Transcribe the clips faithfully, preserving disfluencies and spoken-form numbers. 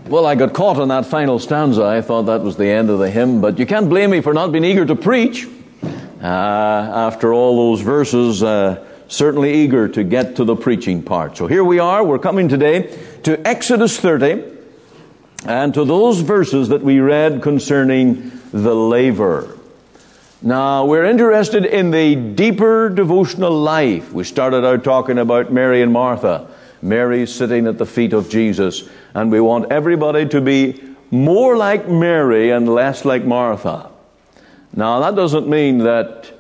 Well, I got caught in that final stanza. I thought that was the end of the hymn, but you can't blame me for not being eager to preach. Uh, after all those verses, uh, certainly eager to get to the preaching part. So here we are. We're coming today to Exodus thirty and to those verses that we read concerning the laver. Now, we're interested in the deeper devotional life. We started out talking about Mary and Martha. Mary sitting at the feet of Jesus. And we want everybody to be more like Mary and less like Martha. Now, that doesn't mean that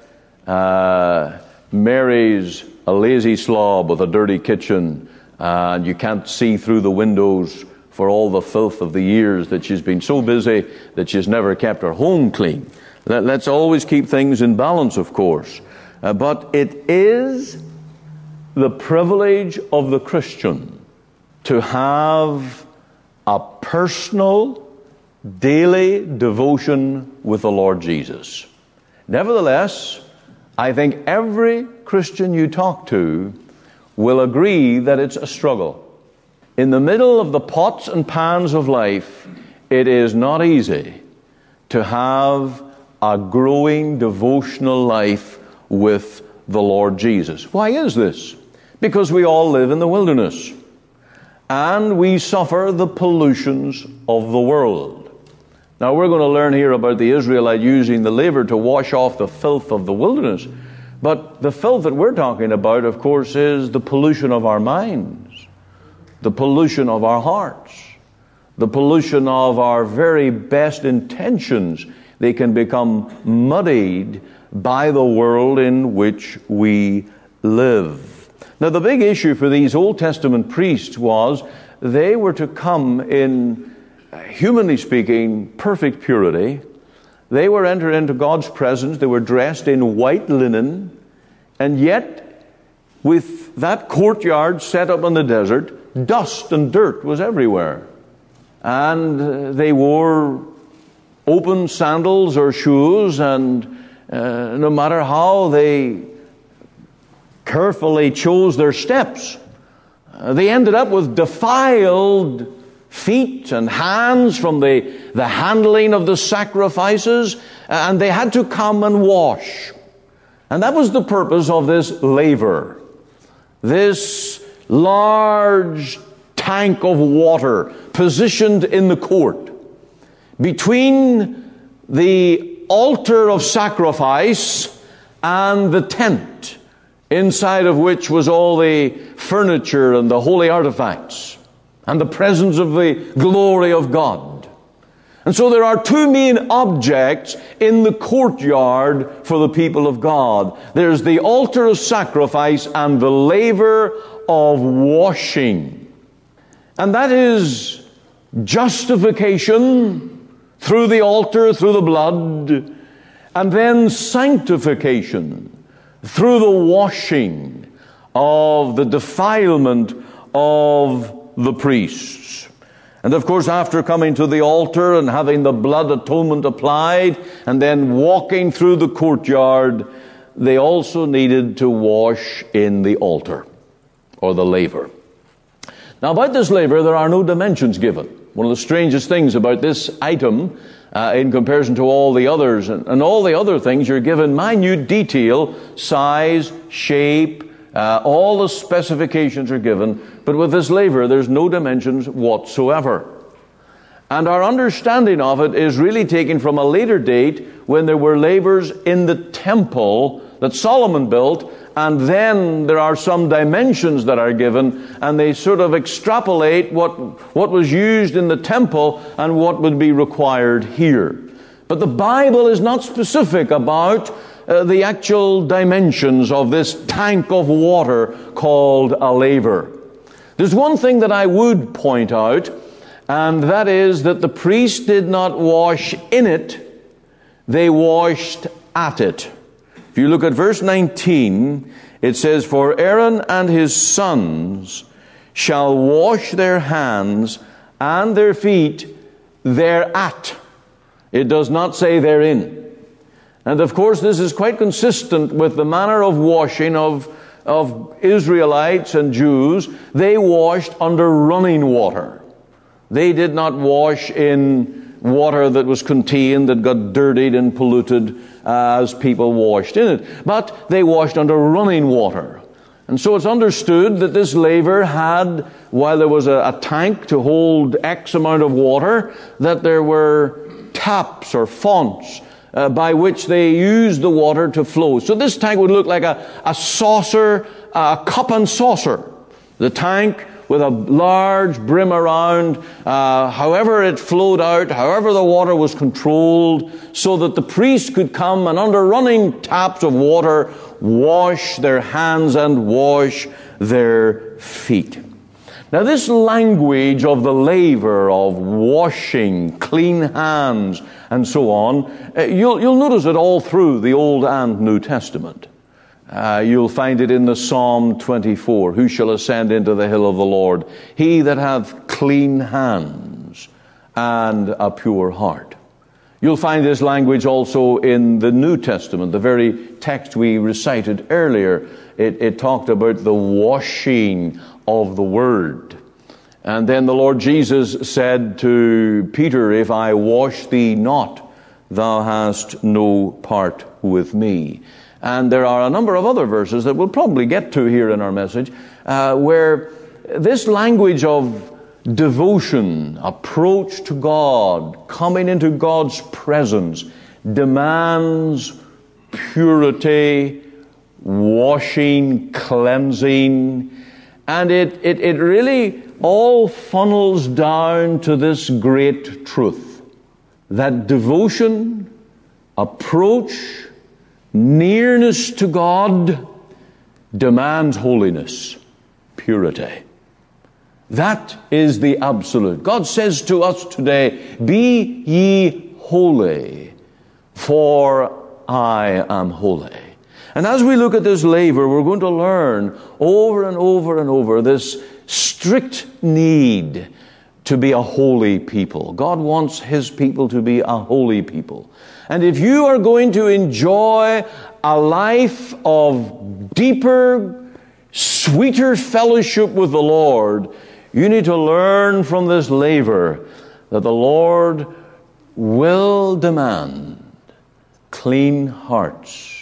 uh, Mary's a lazy slob with a dirty kitchen uh, and you can't see through the windows for all the filth of the years that she's been so busy that she's never kept her home clean. Let, let's always keep things in balance, of course. Uh, but it is the privilege of the Christian to have a personal, daily devotion with the Lord Jesus. Nevertheless, I think every Christian you talk to will agree that it's a struggle. In the middle of the pots and pans of life, it is not easy to have a growing devotional life with the Lord Jesus. Why is this? Because we all live in the wilderness. And we suffer the pollutions of the world. Now we're going to learn here about the Israelite using the laver to wash off the filth of the wilderness. But the filth that we're talking about, of course, is the pollution of our minds. The pollution of our hearts. The pollution of our very best intentions. They can become muddied by the world in which we live. Now, the big issue for these Old Testament priests was they were to come in, humanly speaking, perfect purity. They were entered into God's presence. They were dressed in white linen. And yet, with that courtyard set up in the desert, dust and dirt was everywhere. And they wore open sandals or shoes, and uh, no matter how they carefully chose their steps, uh, they ended up with defiled feet and hands from the, the handling of the sacrifices, and they had to come and wash. And that was the purpose of this laver, this large tank of water positioned in the court between the altar of sacrifice and the tent, inside of which was all the furniture and the holy artifacts and the presence of the glory of God. And so there are two main objects in the courtyard for the people of God. There's the altar of sacrifice and the laver of washing. And that is justification through the altar, through the blood, and then sanctification through the washing of the defilement of the priests. And of course, after coming to the altar and having the blood atonement applied, and then walking through the courtyard, they also needed to wash in the altar, or the laver. Now, about this laver, there are no dimensions given. One of the strangest things about this item Uh, in comparison to all the others. And, and all the other things, you're given minute detail, size, shape, uh, all the specifications are given. But with this laver, there's no dimensions whatsoever. And our understanding of it is really taken from a later date when there were lavers in the temple that Solomon built, and then there are some dimensions that are given, and they sort of extrapolate what, what was used in the temple and what would be required here. But the Bible is not specific about uh, the actual dimensions of this tank of water called a laver. There's one thing that I would point out, and that is that the priests did not wash in it, they washed at it. If you look at verse nineteen, it says, "For Aaron and his sons shall wash their hands and their feet thereat." It does not say therein. And of course, this is quite consistent with the manner of washing of, of Israelites and Jews. They washed under running water. They did not wash in water that was contained, that got dirtied and polluted uh, as people washed in it. But they washed under running water. And so it's understood that this laver had, while there was a, a tank to hold X amount of water, that there were taps or fonts uh, by which they used the water to flow. So this tank would look like a, a saucer, a cup and saucer. The tank with a large brim around, uh, however it flowed out, however the water was controlled, so that the priest could come and under running taps of water wash their hands and wash their feet. Now this language of the laver, of washing, clean hands, and so on, uh, you'll, you'll notice it all through the Old and New Testament. Uh, you'll find it in the Psalm twenty-four. Who shall ascend into the hill of the Lord? He that hath clean hands and a pure heart. You'll find this language also in the New Testament. The very text we recited earlier, it, it talked about the washing of the Word. And then the Lord Jesus said to Peter, if I wash thee not, thou hast no part with me. And there are a number of other verses that we'll probably get to here in our message, uh, where this language of devotion, approach to God, coming into God's presence, demands purity, washing, cleansing, and it, it, it really all funnels down to this great truth, that devotion, approach, nearness to God demands holiness, purity. That is the absolute. God says to us today, be ye holy, for I am holy. And as we look at this laver, we're going to learn over and over and over this strict need to be a holy people. God wants His people to be a holy people. And if you are going to enjoy a life of deeper, sweeter fellowship with the Lord, you need to learn from this laver that the Lord will demand clean hearts,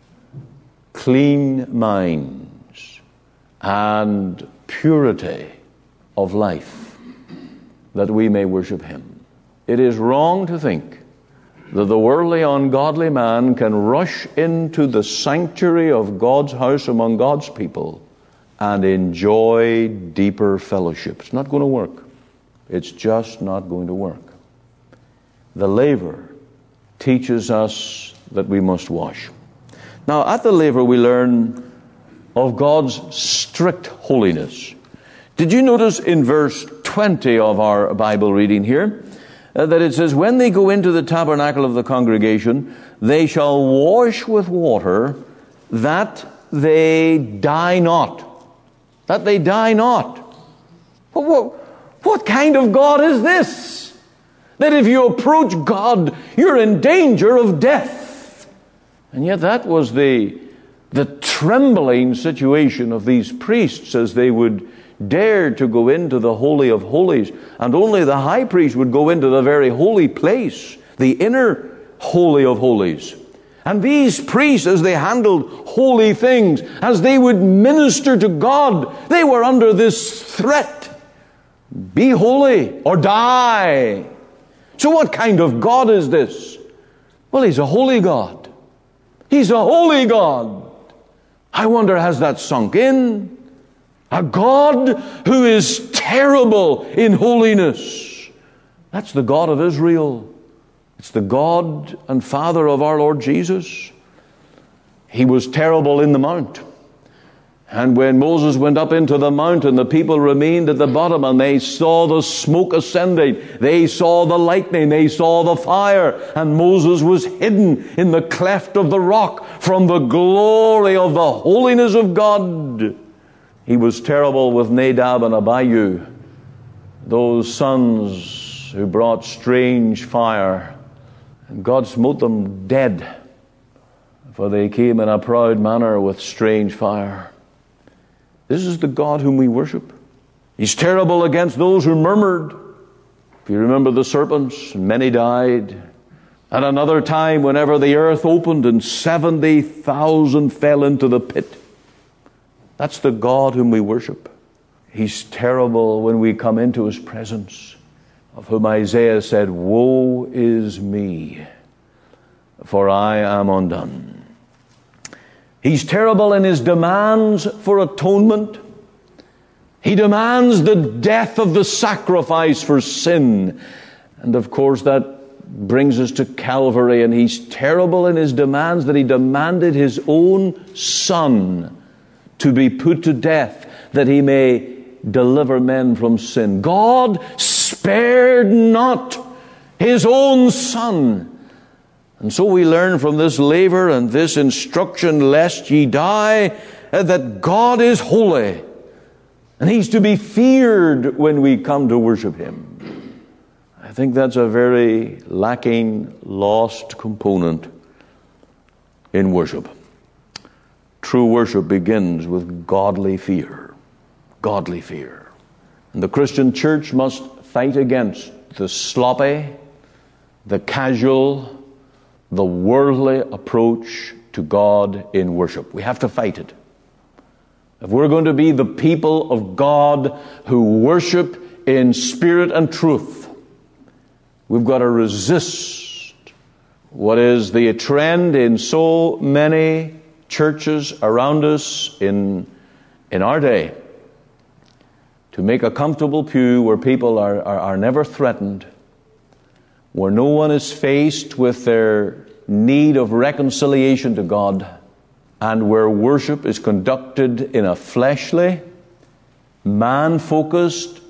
clean minds, and purity of life, that we may worship Him. It is wrong to think that the worldly, ungodly man can rush into the sanctuary of God's house among God's people and enjoy deeper fellowship. It's not going to work. It's just not going to work. The laver teaches us that we must wash. Now, at the laver we learn of God's strict holiness. Did you notice in verse twenty of our Bible reading here, Uh, that it says, when they go into the tabernacle of the congregation, they shall wash with water, that they die not. That they die not. What, what, what kind of God is this? That if you approach God, you're in danger of death. And yet that was the, the trembling situation of these priests as they would dared to go into the Holy of Holies, and only the high priest would go into the very holy place, the inner Holy of Holies. And these priests, as they handled holy things, as they would minister to God, they were under this threat: be holy or die. So what kind of God is this? Well, He's a holy God. He's a holy God. I wonder, has that sunk in? A God who is terrible in holiness. That's the God of Israel. It's the God and Father of our Lord Jesus. He was terrible in the mount. And when Moses went up into the mountain, the people remained at the bottom, and they saw the smoke ascending. They saw the lightning. They saw the fire. And Moses was hidden in the cleft of the rock from the glory of the holiness of God. He was terrible with Nadab and Abihu, those sons who brought strange fire. And God smote them dead, for they came in a proud manner with strange fire. This is the God whom we worship. He's terrible against those who murmured. If you remember the serpents, many died. At another time, whenever the earth opened and seventy thousand fell into the pit. That's the God whom we worship. He's terrible when we come into His presence, of whom Isaiah said, "Woe is me, for I am undone." He's terrible in His demands for atonement. He demands the death of the sacrifice for sin. And of course that brings us to Calvary, and He's terrible in His demands that He demanded His own Son to be put to death that He may deliver men from sin. God spared not His own Son. And so we learn from this laver and this instruction, lest ye die, that God is holy, and He's to be feared when we come to worship Him. I think that's a very lacking, lost component in worship. True worship begins with godly fear. Godly fear. And the Christian church must fight against the sloppy, the casual, the worldly approach to God in worship. We have to fight it. If we're going to be the people of God who worship in spirit and truth, we've got to resist what is the trend in so many churches around us in, in our day, to make a comfortable pew where people are, are, are never threatened, where no one is faced with their need of reconciliation to God, and where worship is conducted in a fleshly, man-focused,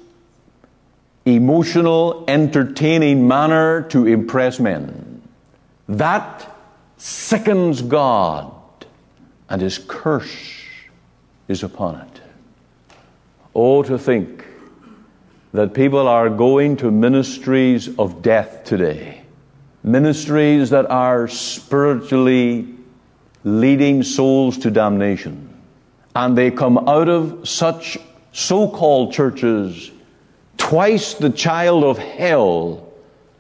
emotional, entertaining manner to impress men. That sickens God, and His curse is upon it. Oh, to think that people are going to ministries of death today. Ministries that are spiritually leading souls to damnation. And they come out of such so-called churches twice the child of hell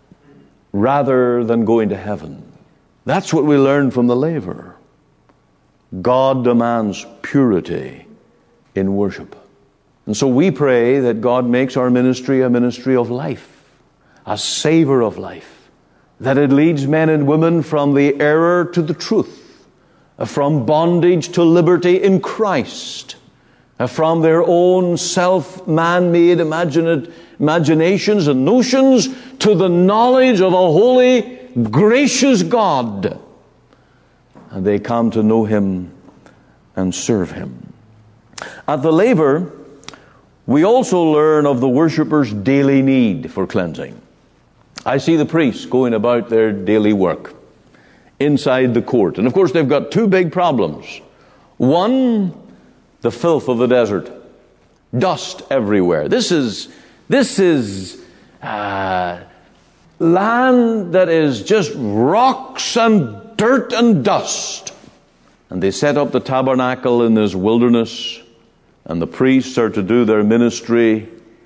rather than going to heaven. That's what we learn from the laver. God demands purity in worship. And so we pray that God makes our ministry a ministry of life, a savor of life, that it leads men and women from the error to the truth, from bondage to liberty in Christ, from their own self-man-made imaginations and notions to the knowledge of a holy, gracious God. And they come to know Him and serve Him. At the laver, we also learn of the worshipper's daily need for cleansing. I see the priests going about their daily work inside the court. And of course, they've got two big problems. One, the filth of the desert. Dust everywhere. This is, this is uh, land that is just rocks and dirt and dust. And they set up the tabernacle in this wilderness, and the priests are to do their ministry,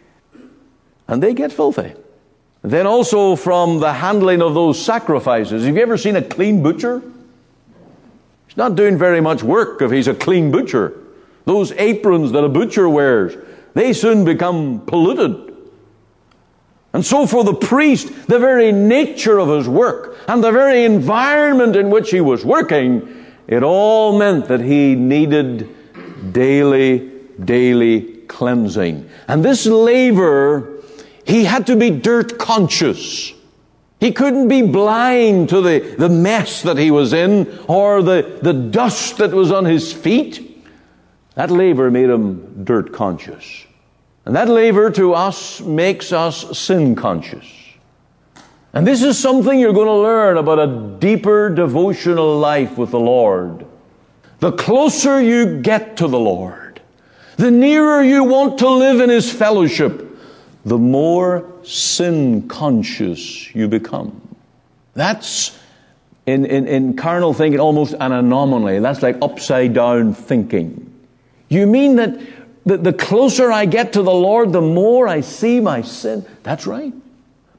and they get filthy. Then also from the handling of those sacrifices. Have you ever seen a clean butcher? He's not doing very much work if he's a clean butcher. Those aprons that a butcher wears, they soon become polluted. And so for the priest, the very nature of his work and the very environment in which he was working, it all meant that he needed daily, daily cleansing. And this laver, he had to be dirt conscious. He couldn't be blind to the, the mess that he was in or the, the dust that was on his feet. That laver made him dirt conscious. And that laver to us makes us sin conscious. And this is something you're going to learn about a deeper devotional life with the Lord. The closer you get to the Lord, the nearer you want to live in His fellowship, the more sin conscious you become. That's, in, in, in carnal thinking, almost an anomaly. That's like upside down thinking. You mean that the, the closer I get to the Lord, the more I see my sin? That's right.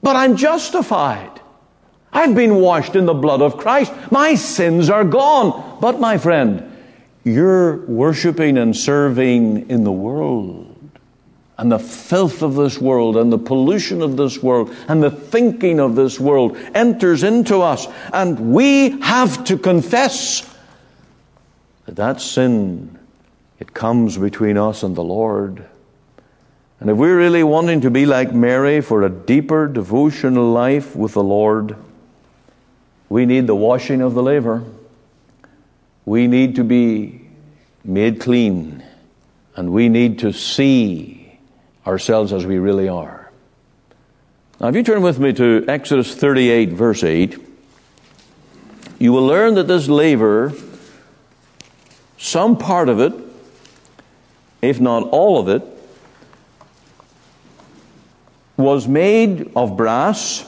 But I'm justified. I've been washed in the blood of Christ. My sins are gone. But my friend, you're worshiping and serving in the world. And the filth of this world and the pollution of this world and the thinking of this world enters into us. And we have to confess that that sin, it comes between us and the Lord. And if we're really wanting to be like Mary for a deeper devotional life with the Lord, we need the washing of the laver. We need to be made clean. And we need to see ourselves as we really are. Now, if you turn with me to Exodus thirty-eight, verse eight, you will learn that this laver, some part of it, if not all of it, was made of brass,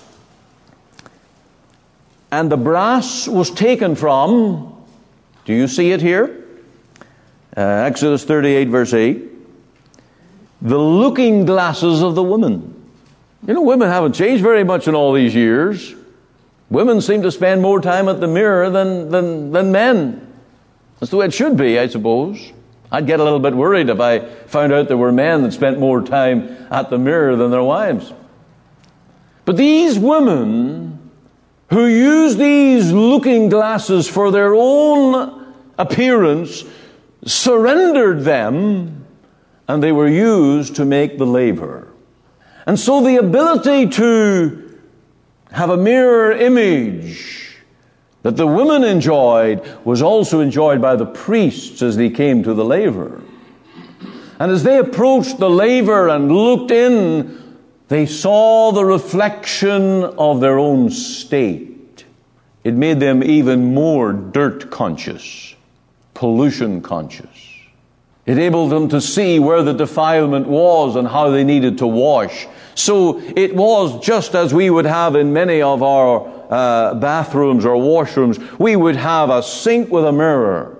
and the brass was taken from, do you see it here? Uh, Exodus thirty-eight, verse eight. The looking glasses of the woman. You know, women haven't changed very much in all these years. Women seem to spend more time at the mirror than, than, than men. That's the way it should be, I suppose. I'd get a little bit worried if I found out there were men that spent more time at the mirror than their wives. But these women who use these looking glasses for their own appearance surrendered them, and they were used to make the laver. And so the ability to have a mirror image that the women enjoyed was also enjoyed by the priests as they came to the laver. And as they approached the laver and looked in, they saw the reflection of their own state. It made them even more dirt conscious, pollution conscious. It enabled them to see where the defilement was and how they needed to wash. So it was just as we would have in many of our uh, bathrooms or washrooms. We would have a sink with a mirror.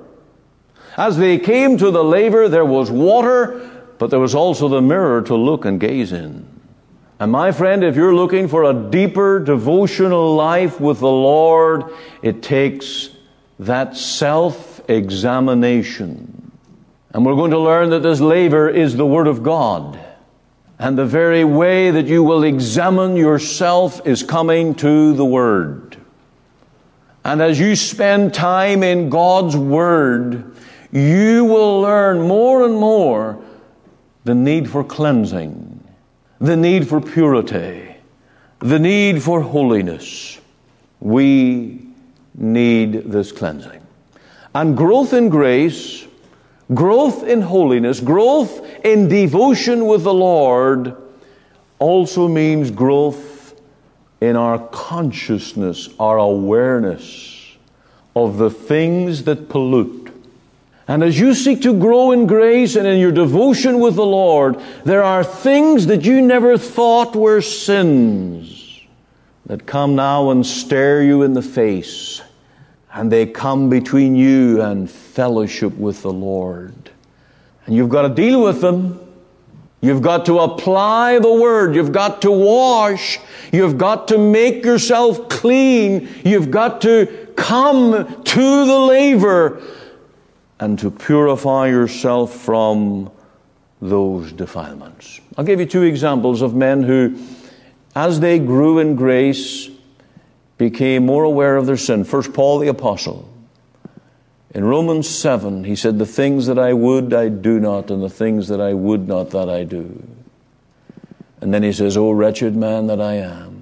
As they came to the laver, there was water, but there was also the mirror to look and gaze in. And my friend, if you're looking for a deeper devotional life with the Lord, it takes that self-examination. And we're going to learn that this laver is the Word of God. And the very way that you will examine yourself is coming to the Word. And as you spend time in God's Word, you will learn more and more the need for cleansing, the need for purity, the need for holiness. We need this cleansing. And growth in grace, growth in holiness, growth in devotion with the Lord also means growth in our consciousness, our awareness of the things that pollute. And as you seek to grow in grace and in your devotion with the Lord, there are things that you never thought were sins that come now and stare you in the face. And they come between you and fellowship with the Lord. And you've got to deal with them. You've got to apply the Word. You've got to wash. You've got to make yourself clean. You've got to come to the laver and to purify yourself from those defilements. I'll give you two examples of men who, as they grew in grace, became more aware of their sin. First, Paul the Apostle. In Romans seven, he said, the things that I would, I do not, and the things that I would not, that I do. And then he says, O wretched man that I am.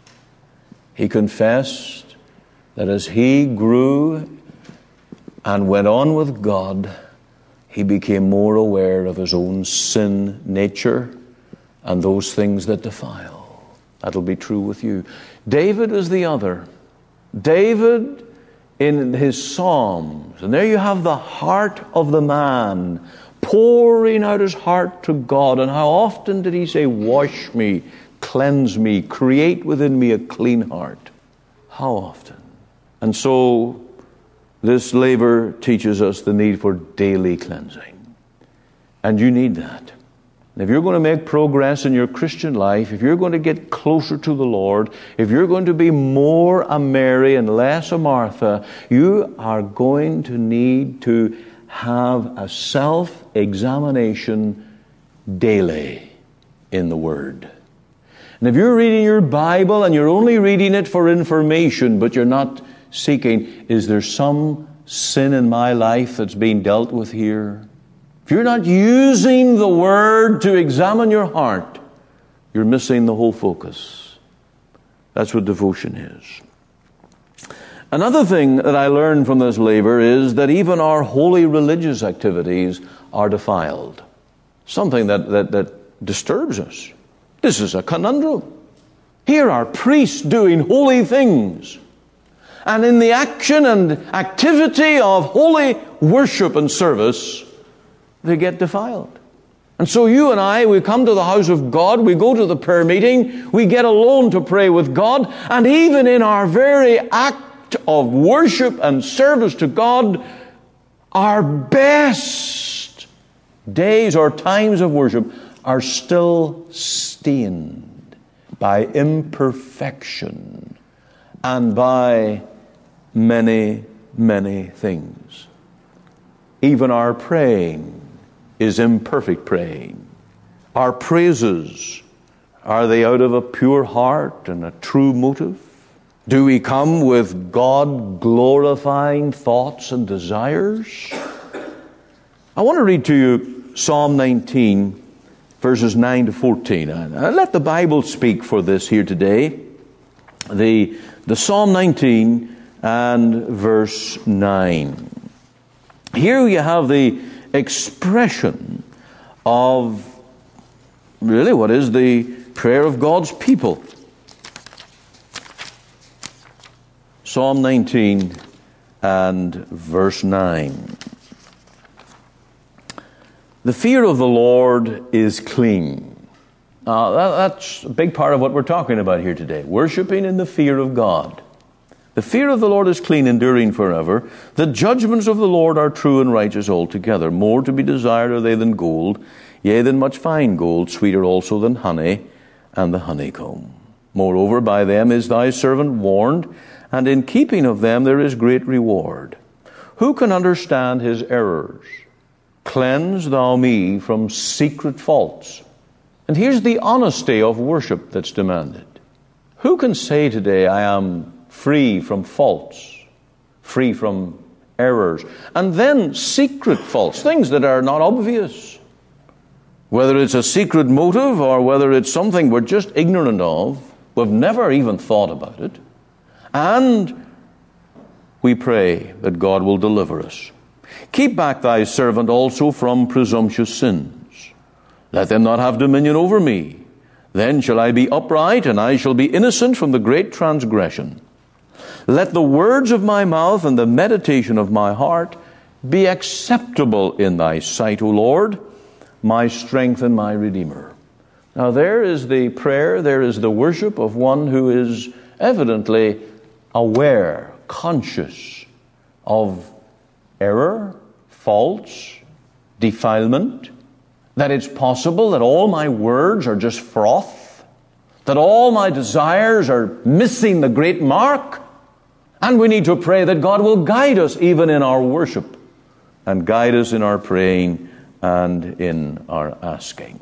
He confessed that as he grew and went on with God, he became more aware of his own sin nature and those things that defile. That'll be true with you. David is the other. David in his Psalms, and there you have the heart of the man pouring out his heart to God. And how often did he say, wash me, cleanse me, create within me a clean heart? How often? And so this laver teaches us the need for daily cleansing. And you need that. And if you're going to make progress in your Christian life, if you're going to get closer to the Lord, if you're going to be more a Mary and less a Martha, you are going to need to have a self-examination daily in the Word. And if you're reading your Bible and you're only reading it for information, but you're not seeking, is there some sin in my life that's being dealt with here? If you're not using the Word to examine your heart, you're missing the whole focus. That's what devotion is. Another thing that I learned from this laver is that even our holy religious activities are defiled. Something that, that, that disturbs us. This is a conundrum. Here are priests doing holy things. And in the action and activity of holy worship and service, they get defiled. And so you and I, we come to the house of God, we go to the prayer meeting, we get alone to pray with God, and even in our very act of worship and service to God, our best days or times of worship are still stained by imperfection and by many, many things. Even our praying is imperfect praying. Our praises, are they out of a pure heart and a true motive? Do we come with God-glorifying thoughts and desires? I want to read to you Psalm nineteen, verses nine to fourteen. And let the Bible speak for this here today. The, the Psalm nineteen and verse nine. Here you have the expression of really what is the prayer of God's people. Psalm nineteen and verse nine. The fear of the Lord is clean. Uh, that, that's a big part of what we're talking about here today. Worshipping in the fear of God. The fear of the Lord is clean, enduring forever. The judgments of the Lord are true and righteous altogether. More to be desired are they than gold, yea, than much fine gold, sweeter also than honey and the honeycomb. Moreover, by them is thy servant warned, and in keeping of them there is great reward. Who can understand his errors? Cleanse thou me from secret faults. And here's the honesty of worship that's demanded. Who can say today, I am free from faults, free from errors, and then secret faults, things that are not obvious. Whether it's a secret motive or whether it's something we're just ignorant of, we've never even thought about it, and we pray that God will deliver us. Keep back thy servant also from presumptuous sins. Let them not have dominion over me. Then shall I be upright, and I shall be innocent from the great transgression. Let the words of my mouth and the meditation of my heart be acceptable in thy sight, O Lord, my strength and my Redeemer. Now there is the prayer, there is the worship of one who is evidently aware, conscious of error, faults, defilement, that it's possible that all my words are just froth, that all my desires are missing the great mark. And we need to pray that God will guide us even in our worship and guide us in our praying and in our asking.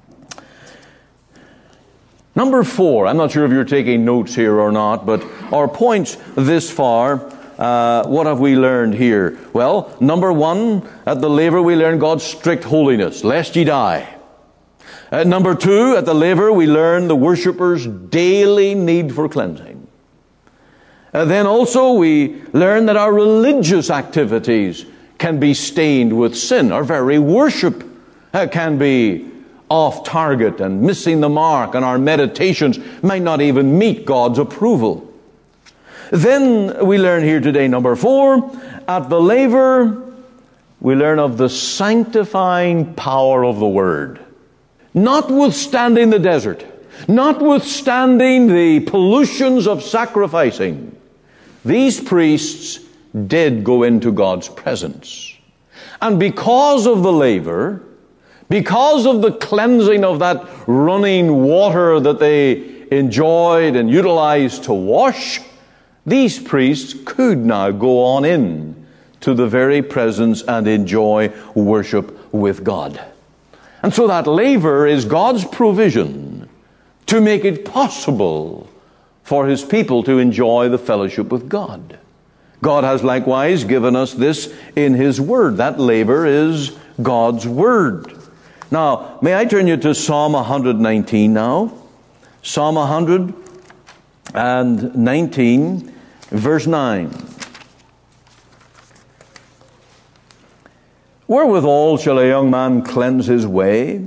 Number four, I'm not sure if you're taking notes here or not, but our points this far, uh, what have we learned here? Well, number one, at the laver we learn God's strict holiness, lest ye die. At number two, at the laver we learn the worshipper's daily need for cleansing. Uh, then also we learn that our religious activities can be stained with sin. Our very worship uh, can be off target and missing the mark, and our meditations might not even meet God's approval. Then we learn here today, number four, at the laver we learn of the sanctifying power of the Word. Notwithstanding the desert, notwithstanding the pollutions of sacrificing, these priests did go into God's presence. And because of the laver, Because of the cleansing of that running water that they enjoyed and utilized to wash, these priests could now go on in to the very presence and enjoy worship with God. And so that laver is God's provision to make it possible for His people to enjoy the fellowship with God. God has likewise given us this in His Word. That laver is God's Word. Now, may I turn you to Psalm one nineteen now? Psalm one nineteen, verse nine. Wherewithal shall a young man cleanse his way?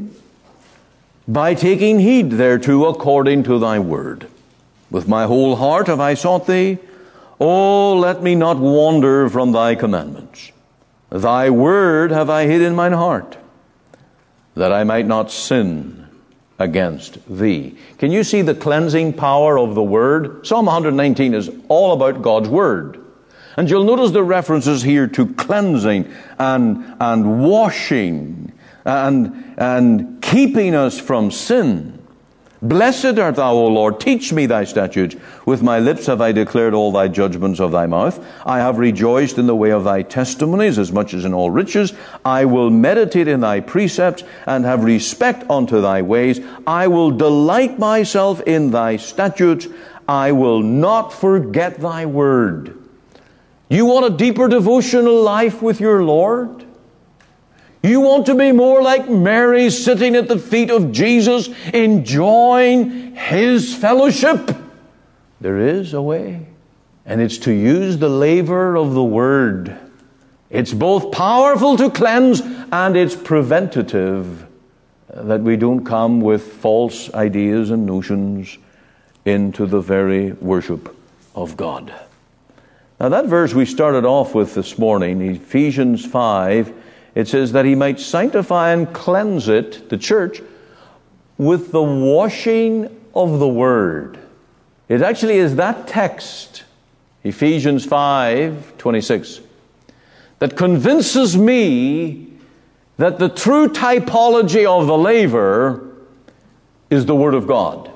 By taking heed thereto according to thy word. With my whole heart have I sought thee. Oh, let me not wander from thy commandments. Thy word have I hid in mine heart, that I might not sin against thee. Can you see the cleansing power of the word? Psalm one nineteen is all about God's word. And you'll notice the references here to cleansing and, and washing and, and keeping us from sin. Blessed art thou, O Lord, teach me thy statutes. With my lips have I declared all thy judgments of thy mouth. I have rejoiced in the way of thy testimonies, as much as in all riches. I will meditate in thy precepts, and have respect unto thy ways. I will delight myself in thy statutes. I will not forget thy word. You want a deeper devotional life with your Lord? You want to be more like Mary, sitting at the feet of Jesus, enjoying His fellowship? There is a way, and it's to use the laver of the Word. It's both powerful to cleanse, and it's preventative, that we don't come with false ideas and notions into the very worship of God. Now, that verse we started off with this morning, Ephesians five, it says that He might sanctify and cleanse it, the church, with the washing of the Word. It actually is that text, Ephesians five twenty-six, that convinces me that the true typology of the laver is the Word of God.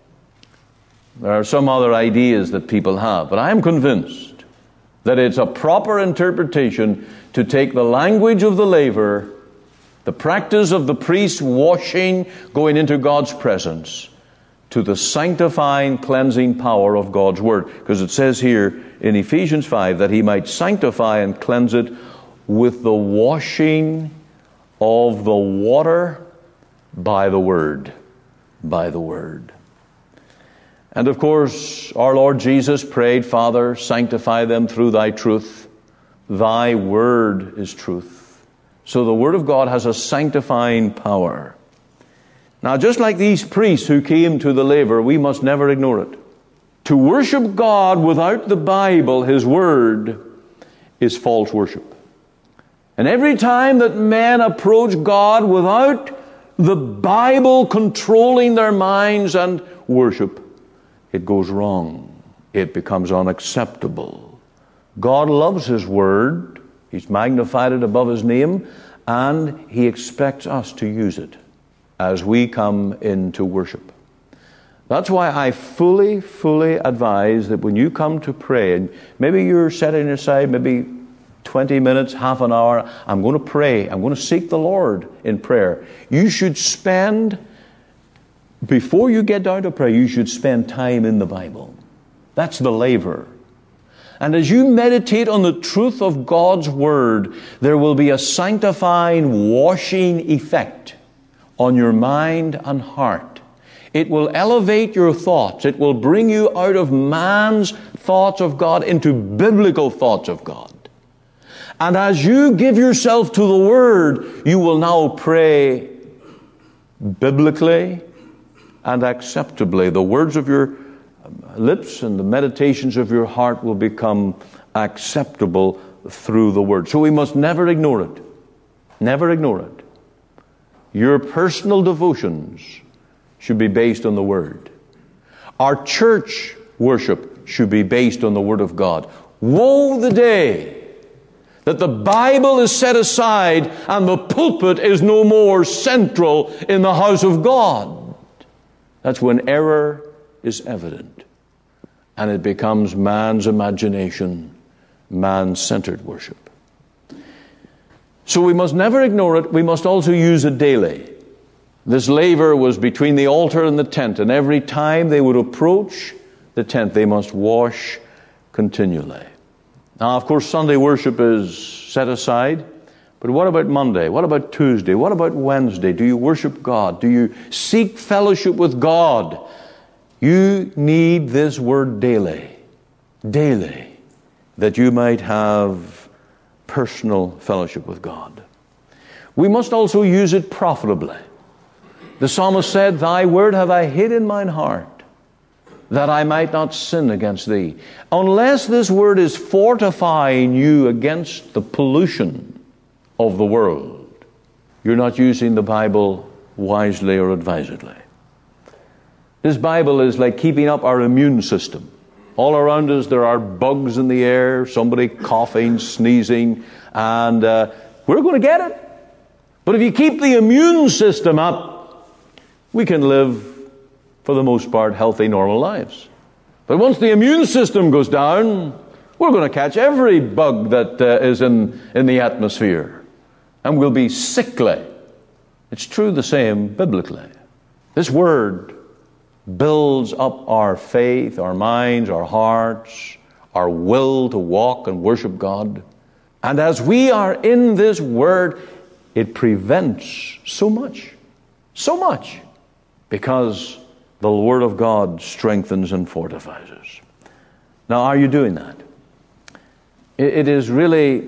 There are some other ideas that people have, but I am convinced that it's a proper interpretation to take the language of the laver, the practice of the priest washing, going into God's presence, to the sanctifying, cleansing power of God's Word. Because it says here in Ephesians five that He might sanctify and cleanse it with the washing of the water by the Word. By the Word. And of course, our Lord Jesus prayed, Father, sanctify them through thy truth. Thy word is truth. So the Word of God has a sanctifying power. Now, just like these priests who came to the laver, we must never ignore it. To worship God without the Bible, His Word, is false worship. And every time that men approach God without the Bible controlling their minds and worship, it goes wrong. It becomes unacceptable. God loves His Word. He's magnified it above His name, and He expects us to use it as we come into worship. That's why I fully, fully advise that when you come to pray, and maybe you're setting aside maybe twenty minutes, half an hour, I'm going to pray, I'm going to seek the Lord in prayer. You should spend, before you get down to pray, you should spend time in the Bible. That's the laver. And as you meditate on the truth of God's Word, there will be a sanctifying, washing effect on your mind and heart. It will elevate your thoughts. It will bring you out of man's thoughts of God into biblical thoughts of God. And as you give yourself to the Word, you will now pray biblically and acceptably. The words of your lips and the meditations of your heart will become acceptable through the Word. So we must never ignore it. Never ignore it. Your personal devotions should be based on the Word. Our church worship should be based on the Word of God. Woe the day that the Bible is set aside and the pulpit is no more central in the house of God. That's when error is evident and it becomes man's imagination, man-centered worship. So we must never ignore it. We must also use it daily. This laver was between the altar and the tent, and every time they would approach the tent, they must wash continually. Now, of course, Sunday worship is set aside, but what about Monday? What about Tuesday? What about Wednesday? Do you worship God? Do you seek fellowship with God? You need this word daily, daily, that you might have personal fellowship with God. We must also use it profitably. The psalmist said, "Thy word have I hid in mine heart, that I might not sin against thee." Unless this word is fortifying you against the pollution of the world, you're not using the Bible wisely or advisedly. This Bible is like keeping up our immune system. All around us there are bugs in the air, somebody coughing, sneezing, and uh, we're going to get it. But if you keep the immune system up, we can live, for the most part, healthy, normal lives. But once the immune system goes down, we're going to catch every bug that uh, is in, in the atmosphere. And we'll be sickly. It's true the same biblically. This word builds up our faith, our minds, our hearts, our will to walk and worship God. And as we are in this word, it prevents so much, so much, because the Word of God strengthens and fortifies us. Now, are you doing that? It is really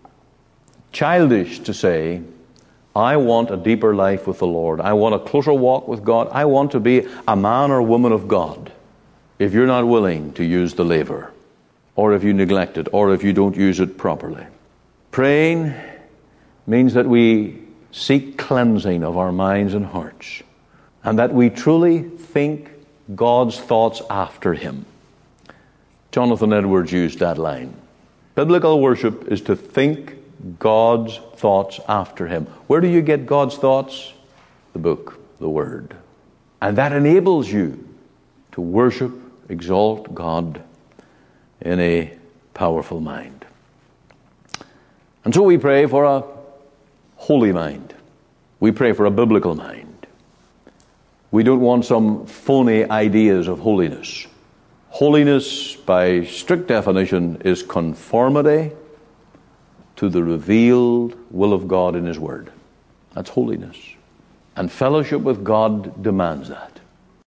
childish to say, I want a deeper life with the Lord. I want a closer walk with God. I want to be a man or woman of God, if you're not willing to use the laver, or if you neglect it, or if you don't use it properly. Praying means that we seek cleansing of our minds and hearts, and that we truly think God's thoughts after Him. Jonathan Edwards used that line. Biblical worship is to think God's thoughts after Him. Where do you get God's thoughts? The book, the Word. And that enables you to worship, exalt God in a powerful mind. And so we pray for a holy mind. We pray for a biblical mind. We don't want some phony ideas of holiness. Holiness, by strict definition, is conformity to the revealed will of God in His Word. That's holiness. And fellowship with God demands that.